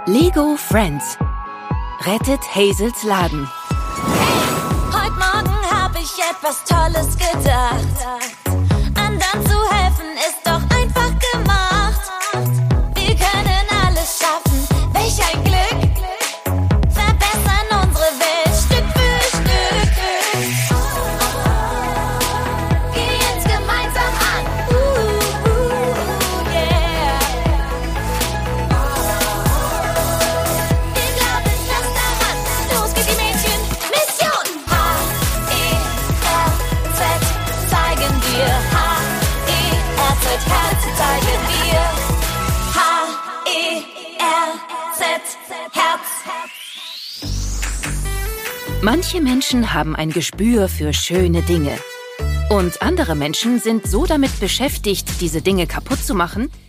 Lego Friends rettet Hazels Laden. Hey, heute Morgen hab ich etwas Tolles gedacht. Anderen zu helfen ist doch einfach gemacht. Wir können alles schaffen, welch ein Glück. Verbessern unsere Welt Stück für Stück. Gehen's gemeinsam an. Yeah. Wir glauben fest daran. Los geht die Mädchen-Mission. H-E-R-Z zeigen wir. H-E-R-Z Herz zeigen wir. H-E-R-Z Herz. Manche Menschen haben ein Gespür für schöne Dinge. Und andere Menschen sind so damit beschäftigt, diese Dinge kaputt zu machen,